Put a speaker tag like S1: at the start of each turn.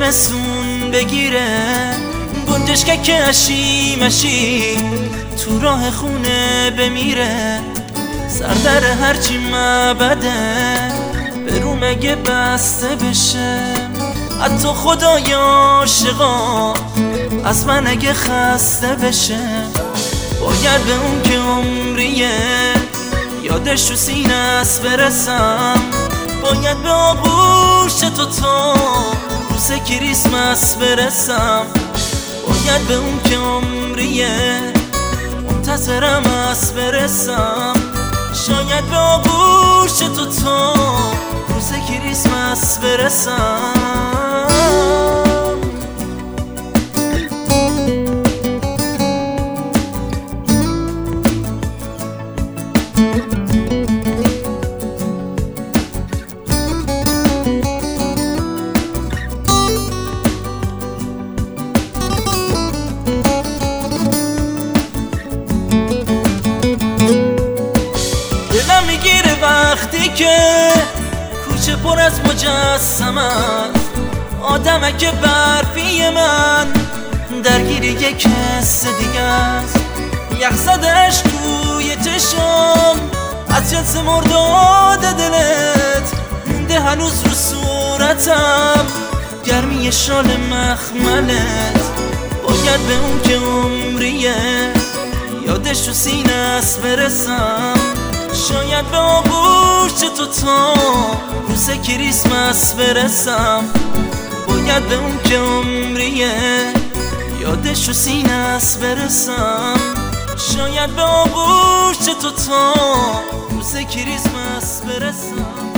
S1: زمستون بگیره، گنجشکه که مشی تو راه خونه بمیره. سردر هرچی مبده به رو مگه بسته بشه. حتی خدای عاشقا از من اگه خسته بشه، باید به اون که عمریه یادش رو سینه است برسم. باید به آغوش تو تا روز کریسمس برسم. باید به اون که عمریه منتظرم است برسم. شاید به آغوش تو تا روز کریسمس برسم. دلم میگیره وقتی که کوچه پر از مجسم است، آدمک برفی من درگیر یک حس دیگه است. یخ زدش توی چشم از جنس مرداد دلت مونده هنوز رو صورتم گرمی شال مخملت. باید به اون که عمریه یادش رو سینه است برسم. شاید به آغوش تو تا روز کریسمس برسم. باید به اون که عمریه یادش رو سینه است برسم. شاید به آغوش تو تا روز کریسمس برسم.